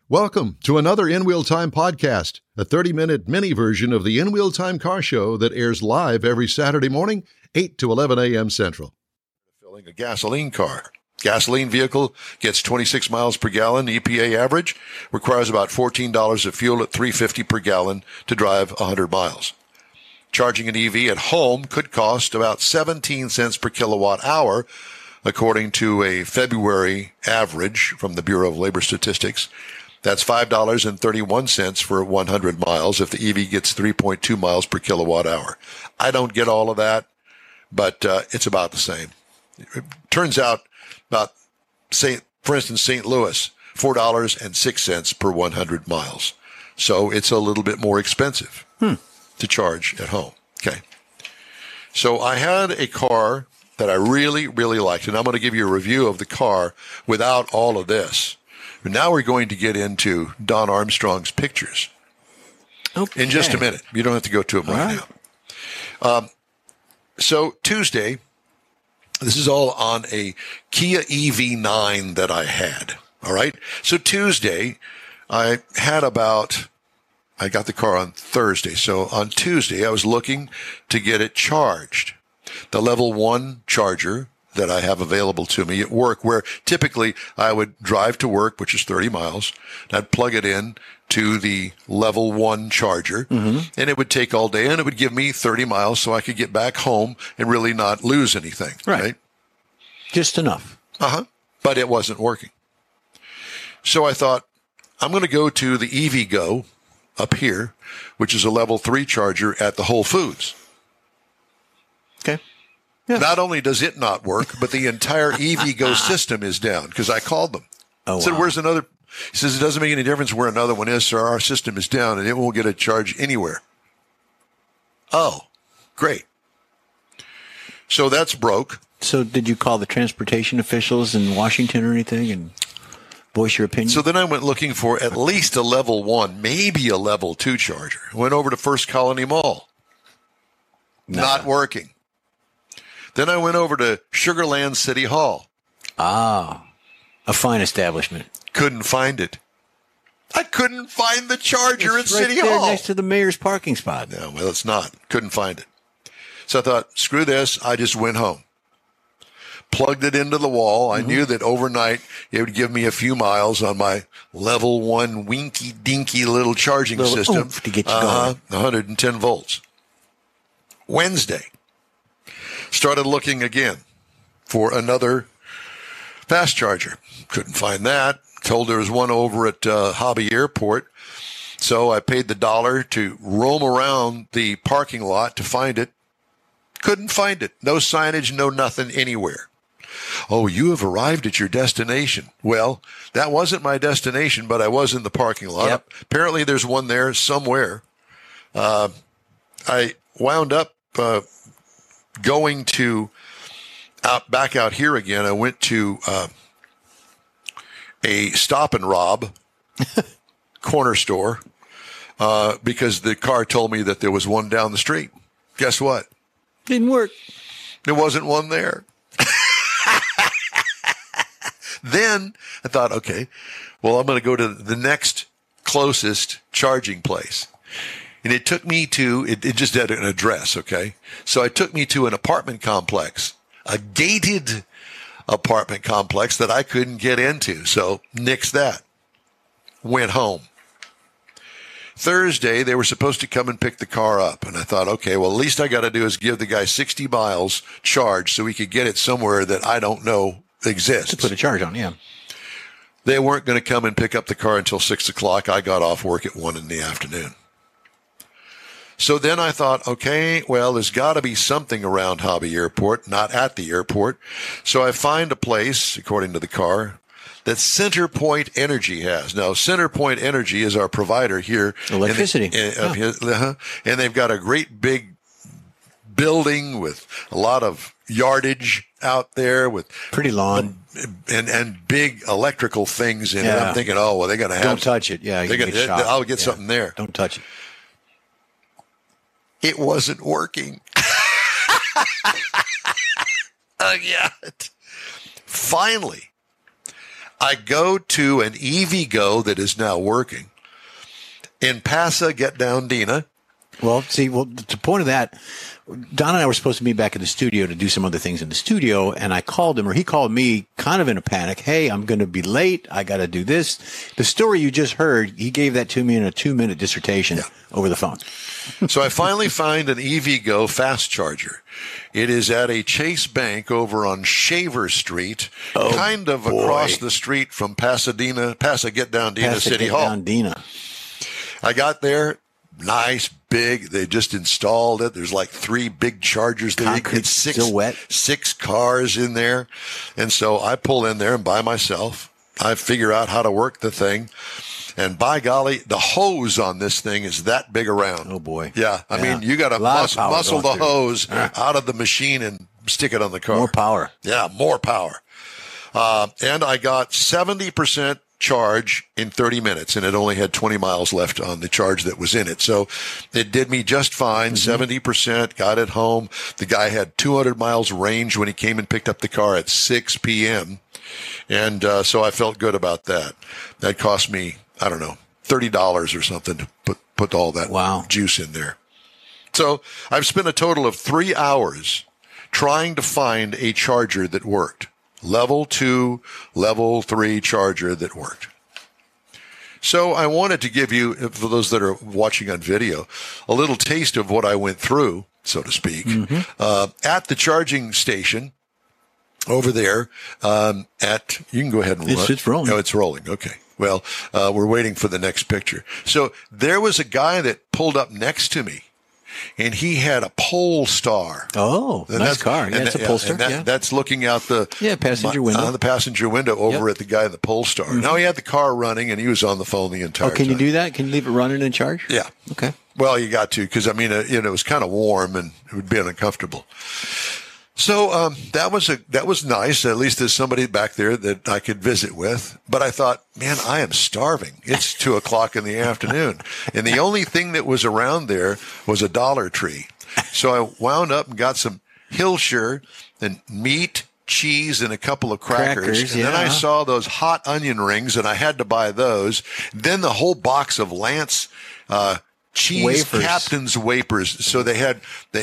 Welcome to another In Wheel Time podcast, a 30-minute mini version of the In Wheel Time car show that airs live every Saturday morning, 8 to 11 a.m. Central. Filling a gasoline car. Gasoline vehicle gets 26 miles per gallon. EPA average requires about $14 of fuel at $3.50 per gallon to drive 100 miles. Charging an EV at home could cost about 17 cents per kilowatt hour, according to a February average from the Bureau of Labor Statistics. That's $5.31 for 100 miles if the EV gets 3.2 miles per kilowatt hour. I don't get all of that, but it's about the same. It turns out about, for instance, St. Louis, $4.06 per 100 miles. So it's a little bit more expensive to charge at home. Okay. So I had a car that I really, really liked, and I'm going to give you a review of the car without all of this. But now we're going to get into Don Armstrong's pictures in just a minute. You don't have to go to them right now. So Tuesday, this is all on a Kia EV9 that I had. All right. So Tuesday, I got the car on Thursday. So on Tuesday, I was looking to get it charged. The level 1 charger that I have available to me at work, where typically I would drive to work, which is 30 miles, and I'd plug it in to the level 1 charger, and it would take all day, and it would give me 30 miles so I could get back home and really not lose anything. Right? Just enough. But it wasn't working. So I thought, I'm going to go to the EVgo up here, which is a level 3 charger at the Whole Foods. Okay. Yeah. Not only does it not work, but the entire EVgo system is down because I called them. I said, where's another? He says, it doesn't make any difference where another one is, sir. Our system is down and it won't get a charge anywhere. Oh, great. So that's broke. So did you call the transportation officials in Washington or anything and voice your opinion? So then I went looking for at least a level 1, maybe a level 2 charger. Went over to First Colony Mall. Not working. Then I went over to Sugar Land City Hall. A fine establishment. Couldn't find it. I couldn't find the charger at City there Hall. Next to the mayor's parking spot. No, well, it's not. Couldn't find it. So I thought, screw this. I just went home. Plugged it into the wall. I knew that overnight it would give me a few miles on my level 1 winky-dinky little charging system. To get you going. 110 volts. Wednesday. Started looking again for another fast charger. Couldn't find that. Told there was one over at Hobby Airport. So I paid the $1 to roam around the parking lot to find it. Couldn't find it. No signage, no nothing anywhere. Oh, you have arrived at your destination. Well, that wasn't my destination, but I was in the parking lot. Yep. Apparently there's one there somewhere. I wound up going to back out here again. I went to a Stop and Rob corner store because the car told me that there was one down the street. Guess what? Didn't work. There wasn't one there. Then I thought, okay, well, I'm going to go to the next closest charging place. And it took me to, it just had an address, okay? So it took me to an apartment complex, a gated apartment complex that I couldn't get into. So nixed that. Went home. Thursday, they were supposed to come and pick the car up. And I thought, okay, well, at least I got to do is give the guy 60 miles charge so he could get it somewhere that I don't know exists. To put a charge on, yeah. They weren't going to come and pick up the car until 6 o'clock. I got off work at 1 in the afternoon. So then I thought, okay, well, there's got to be something around Hobby Airport, not at the airport. So I find a place, according to the car, that CenterPoint Energy has. Now, CenterPoint Energy is our provider here. Electricity. And they've got a great big building with a lot of yardage out there with pretty lawn and big electrical things in it. I'm thinking, oh, well, they're going to have. Don't touch it. Yeah, I'll get something there. Don't touch it. It wasn't working. Finally, I go to an EVgo that is now working in Pasadena. Well, see, the point of that, Don and I were supposed to meet back in the studio to do some other things in the studio, and I called him, or he called me kind of in a panic. Hey, I'm going to be late. I got to do this. The story you just heard, he gave that to me in a 2-minute dissertation over the phone. So I finally find an EVgo fast charger. It is at a Chase Bank over on Shaver Street, kind of across the street from Pasadena City Hall. I got there. Nice, big. They just installed it. There's like 3 big chargers there. Concrete, still wet. 6 cars in there. And so I pull in there and by myself, I figure out how to work the thing. And by golly, the hose on this thing is that big around. Oh, boy. Yeah. I mean, you got to muscle the hose out of the machine and stick it on the car. More power. Yeah, more power. And I got 70% charge in 30 minutes, and it only had 20 miles left on the charge that was in it. So it did me just fine, 70%, got it home. The guy had 200 miles range when he came and picked up the car at 6 p.m., and so I felt good about that. That cost me, I don't know, $30 or something to put all that juice in there. So I've spent a total of 3 hours trying to find a charger that worked. Level 2, level 3 charger that worked. So I wanted to give you, for those that are watching on video, a little taste of what I went through, so to speak, at the charging station over there. You can go ahead and run. It's rolling. Oh, it's rolling. Okay. Well, we're waiting for the next picture. So there was a guy that pulled up next to me. And he had a Polestar. Oh, and nice car. Yeah, it's a Polestar. That's looking out the passenger window. On the passenger window over at the guy in the Polestar. Mm-hmm. Now he had the car running, and he was on the phone the entire time. Oh, can you do that? Can you leave it running and charge? Yeah. Okay. Well, you got to, because, I mean, it was kind of warm, and it would be uncomfortable. So that was nice. At least there's somebody back there that I could visit with. But I thought, man, I am starving. It's 2:00 in the afternoon, and the only thing that was around there was a Dollar Tree. So I wound up and got some Hillshire and meat, cheese, and a couple of crackers. And then I saw those hot onion rings, and I had to buy those. Then the whole box of Lance cheese wafers. Captain's wafers. So they had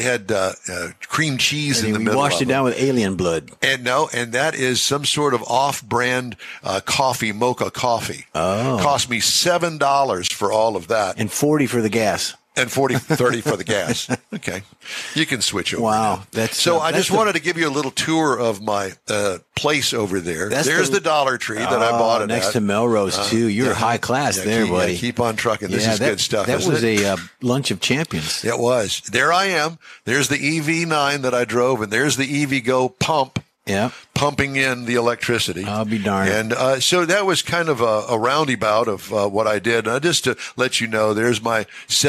cream cheese in the middle. We washed it down with alien blood. And that is some sort of off-brand coffee, mocha coffee. Oh. Cost me $7 for all of that. And $40 for the gas. And $30 for the gas. Okay. You can switch over. Wow. I just wanted to give you a little tour of my place over there. There's the Dollar Tree that I bought it next at. to Melrose, too. You're high class there, buddy. Keep on trucking. This is good stuff. That was a lunch of champions. It was. There I am. There's the EV9 that I drove, and there's the EVgo pump. Yeah. Pumping in the electricity. I'll be darned. And so that was kind of a roundabout of what I did. Just to let you know, there's my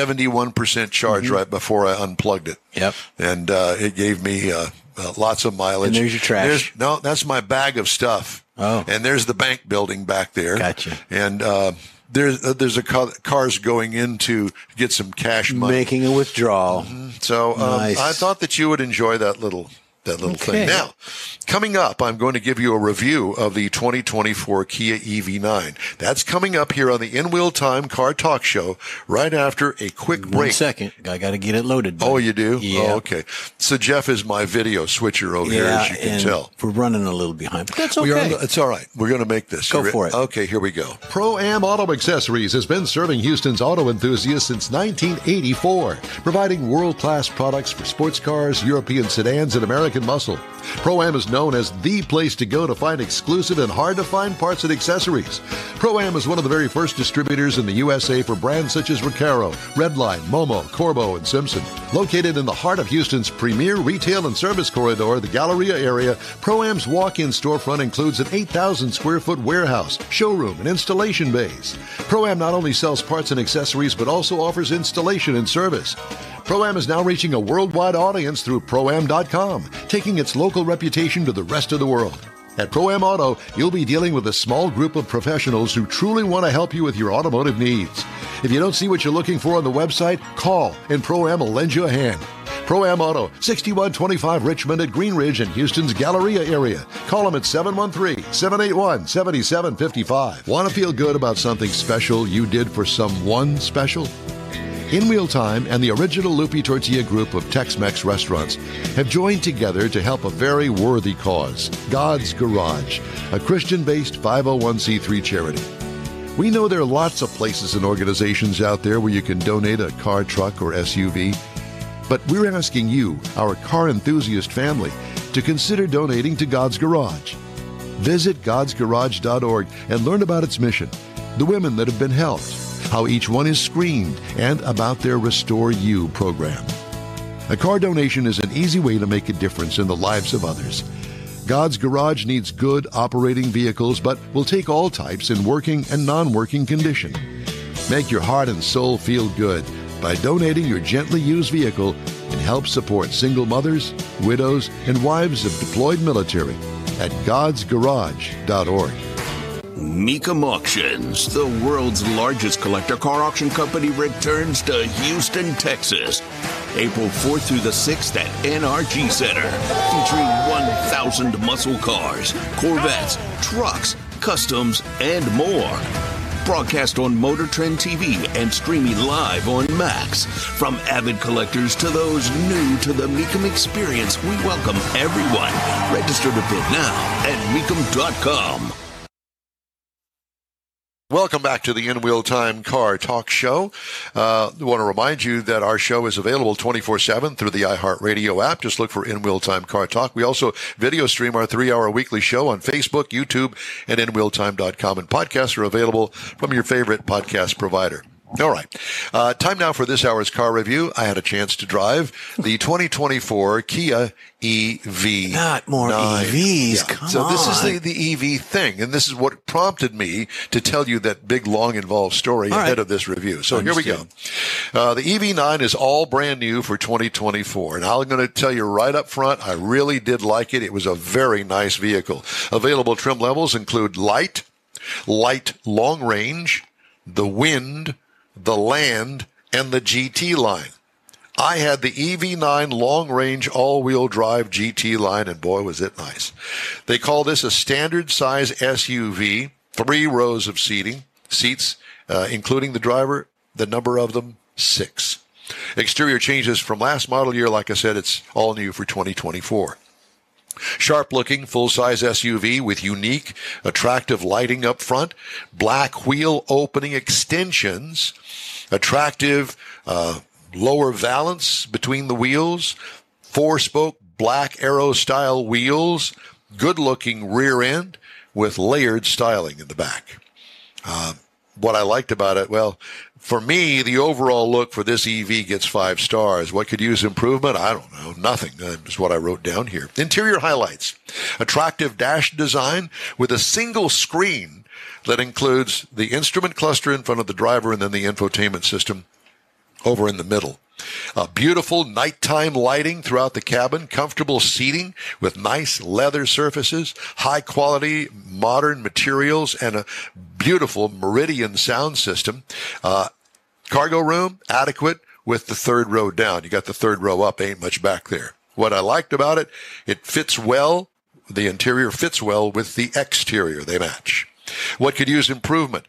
71% charge right before I unplugged it. Yep. And it gave me lots of mileage. And there's your trash. No, that's my bag of stuff. Oh. And there's the bank building back there. Gotcha. And there's cars going in to get some cash money. Making a withdrawal. Mm-hmm. So nice. I thought that you would enjoy that little thing. Now, coming up, I'm going to give you a review of the 2024 Kia EV9. That's coming up here on the In Wheel Time Car Talk Show right after a quick break. 1 second. I got to get it loaded. Buddy. Oh, you do? Yeah. Oh, okay. So Jeff is my video switcher over here, as you can tell. We're running a little behind, but that's okay. It's all right. We're going to make this. Go for it. Okay, here we go. Pro-Am Auto Accessories has been serving Houston's auto enthusiasts since 1984, providing world-class products for sports cars, European sedans, and American muscle. Pro-Am is known as the place to go to find exclusive and hard-to-find parts and accessories. Pro-Am is one of the very first distributors in the USA for brands such as Recaro, Redline, Momo, Corbo, and Simpson. Located in the heart of Houston's premier retail and service corridor, the Galleria area, Pro-Am's walk-in storefront includes an 8,000-square-foot warehouse, showroom, and installation bays. Pro-Am not only sells parts and accessories, but also offers installation and service. Pro-Am is now reaching a worldwide audience through Pro-Am.com, taking its local reputation to the rest of the world. At Pro-Am Auto, you'll be dealing with a small group of professionals who truly want to help you with your automotive needs. If you don't see what you're looking for on the website, call and Pro-Am will lend you a hand. Pro-Am Auto, 6125 Richmond at Green Ridge in Houston's Galleria area. Call them at 713-781-7755. Want to feel good about something special you did for someone special? In Wheel Time and the original Lupi Tortilla group of Tex-Mex restaurants have joined together to help a very worthy cause, God's Garage, a Christian-based 501c3 charity. We know there are lots of places and organizations out there where you can donate a car, truck, or SUV. But we're asking you, our car enthusiast family, to consider donating to God's Garage. Visit godsgarage.org and learn about its mission, the women that have been helped, how each one is screened, and about their Restore You program. A car donation is an easy way to make a difference in the lives of others. God's Garage needs good operating vehicles, but will take all types in working and non-working condition. Make your heart and soul feel good by donating your gently used vehicle and help support single mothers, widows, and wives of deployed military at godsgarage.org. Mecum Auctions, the world's largest collector car auction company, returns to Houston, Texas, April 4th through the 6th at NRG Center, featuring 1,000 muscle cars, Corvettes, trucks, customs, and more. Broadcast on Motor Trend TV and streaming live on Max. From avid collectors to those new to the Mecum experience, we welcome everyone. Register to bid now at Mecum.com. Welcome back to the In Wheel Time Car Talk Show. I want to remind you that our show is available 24/7 through the iHeartRadio app. Just look for In Wheel Time Car Talk. We also video stream our 3-hour weekly show on Facebook, YouTube, and InWheelTime.com. And podcasts are available from your favorite podcast provider. All right. Time now for this hour's car review. I had a chance to drive the 2024 Kia EV. Not more 9. EVs. Yeah. Come so on. this is the EV thing, and this is what prompted me to tell you that big, long, involved story ahead of this review. So here we go. The EV9 is all brand new for 2024, and I'm going to tell you right up front, I really did like it. It was a very nice vehicle. Available trim levels include light long range, the wind, the land, and the GT line. I had the EV9 long-range all-wheel drive GT line, and boy, was it nice. They call this a standard size SUV, 3 rows of seats, including the driver, the number of them, 6. Exterior changes from last model year. Like I said, it's all new for 2024. Sharp-looking, full-size SUV with unique, attractive lighting up front, black wheel opening extensions, attractive lower valance between the wheels, 4-spoke black Aero-style wheels, good-looking rear end with layered styling in the back. What I liked about it, well, for me, the overall look for this EV gets 5 stars. What could use improvement? I don't know. Nothing is what I wrote down here. Interior highlights. Attractive dash design with a single screen that includes the instrument cluster in front of the driver and then the infotainment system over in the middle. Beautiful nighttime lighting throughout the cabin, comfortable seating with nice leather surfaces, high quality modern materials, and a beautiful Meridian sound system. Cargo room, adequate with the 3rd row down. You got the 3rd row up, ain't much back there. What I liked about it, it fits well. The interior fits well with the exterior. They match. What could use improvement?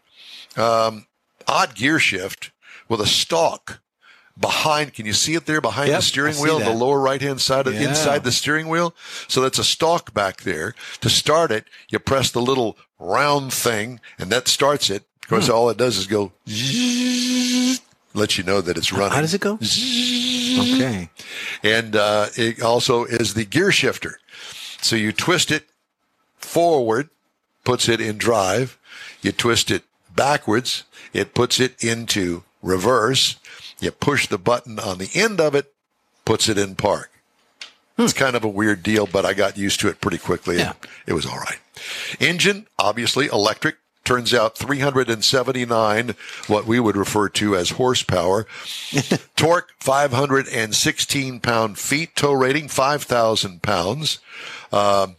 Odd gear shift with a stalk behind. Can you see it there behind the steering wheel on the lower right-hand side inside the steering wheel? So that's a stalk back there. To start it, you press the little round thing, and that starts it. Of course, all it does is go zzz, lets you know that it's running. How does it go? Okay. And it also is the gear shifter. So you twist it forward, puts it in drive. You twist it backwards, it puts it into reverse. You push the button on the end of it, puts it in park. It's kind of a weird deal, but I got used to it pretty quickly. And it was all right. Engine, obviously electric. Turns out 379, what we would refer to as horsepower. Torque, 516 pound-feet. Tow rating, 5,000 pounds. About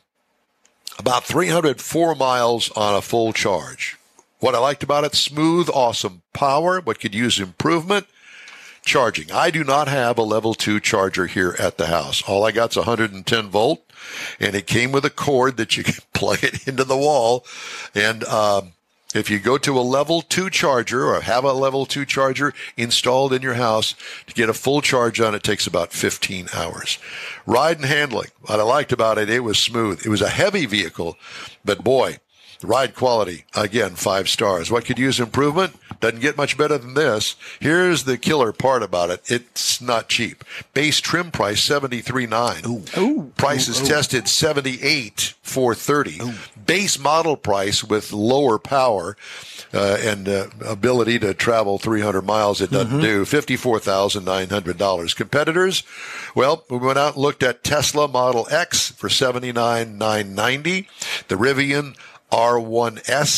304 miles on a full charge. What I liked about it, smooth, awesome power. What could use improvement? charging. I do not have a level 2 charger here at the house. All I got's 110 volt, and it came with a cord that you can plug it into the wall. And if you go to a level 2 charger or have a level 2 charger installed in your house, to get a full charge on it takes about 15 hours. Ride and handling. What I liked about it, it was smooth. It was a heavy vehicle, but boy, ride quality, again, 5 stars. What could use improvement? Doesn't get much better than this. Here's the killer part about it. It's not cheap. Base trim price, $73,900. Price is tested $78,430. Base model price with lower power and ability to travel 300 miles, it doesn't do, $54,900. Competitors, well, we went out and looked at Tesla Model X for $79,990. The Rivian R1S,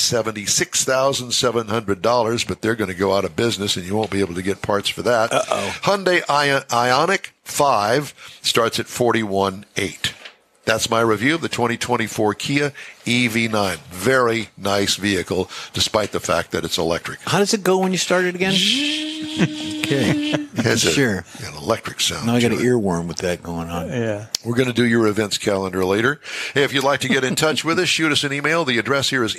$76,700, but they're going to go out of business and you won't be able to get parts for that. Hyundai Ioniq 5 starts at $41,800. That's my review of the 2024 Kia EV9. Very nice vehicle, despite the fact that it's electric. How does it go when you start it again? Okay. It has an electric sound. Now I got an earworm with that going on. Yeah. We're going to do your events calendar later. Hey, if you'd like to get in touch with us, shoot us an email. The address here is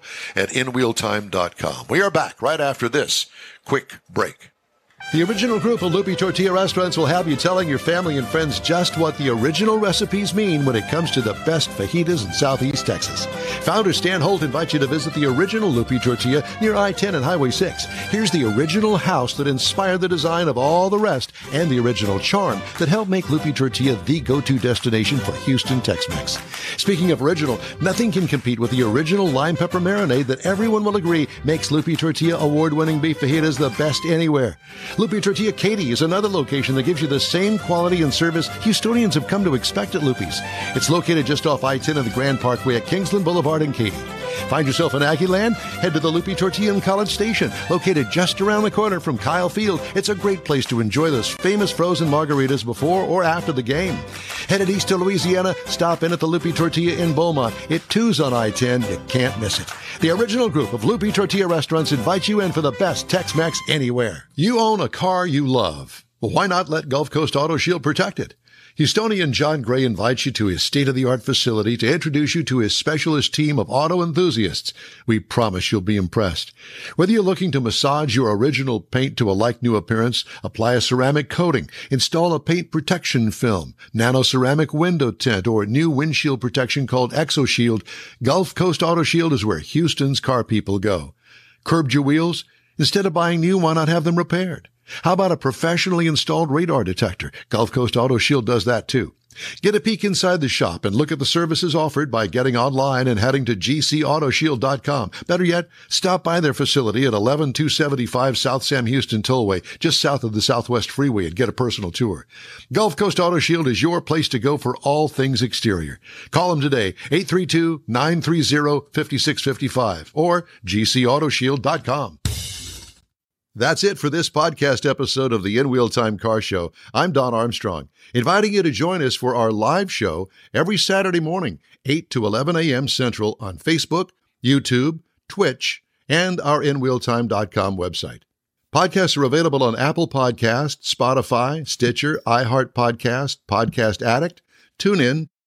info@inwheeltime.com. We are back right after this quick break. The original group of Lupi Tortilla restaurants will have you telling your family and friends just what the original recipes mean when it comes to the best fajitas in Southeast Texas. Founder Stan Holt invites you to visit the original Lupi Tortilla near I-10 and Highway 6. Here's the original house that inspired the design of all the rest and the original charm that helped make Lupi Tortilla the go-to destination for Houston Tex-Mex. Speaking of original, nothing can compete with the original lime pepper marinade that everyone will agree makes Lupi Tortilla award-winning beef fajitas the best anywhere. Lupi Tortilla Katy is another location that gives you the same quality and service Houstonians have come to expect at Lupi's. It's located just off I-10 and the Grand Parkway at Kingsland Boulevard in Katy. Find yourself in Aggieland? Head to the Lupi Tortilla in College Station, located just around the corner from Kyle Field. It's a great place to enjoy those famous frozen margaritas before or after the game. Headed east to Louisiana, stop in at the Lupi Tortilla in Beaumont. It too's on I-10. You can't miss it. The original group of Lupi Tortilla restaurants invites you in for the best Tex-Mex anywhere. You own a car you love. Well, why not let Gulf Coast Auto Shield protect it? Houstonian John Gray invites you to his state-of-the-art facility to introduce you to his specialist team of auto enthusiasts. We promise you'll be impressed. Whether you're looking to massage your original paint to a like-new appearance, apply a ceramic coating, install a paint protection film, nano-ceramic window tint, or new windshield protection called ExoShield, Gulf Coast Auto Shield is where Houston's car people go. Curbed your wheels? Instead of buying new, why not have them repaired? How about a professionally installed radar detector? Gulf Coast Auto Shield does that too. Get a peek inside the shop and look at the services offered by getting online and heading to gcautoshield.com. Better yet, stop by their facility at 11275 South Sam Houston Tollway, just south of the Southwest Freeway, and get a personal tour. Gulf Coast Auto Shield is your place to go for all things exterior. Call them today, 832-930-5655 or gcautoshield.com. That's it for this podcast episode of the In Wheel Time Car Show. I'm Don Armstrong, inviting you to join us for our live show every Saturday morning, 8 to 11 a.m. Central on Facebook, YouTube, Twitch, and our InWheelTime.com website. Podcasts are available on Apple Podcasts, Spotify, Stitcher, iHeart Podcast, Podcast Addict, TuneIn,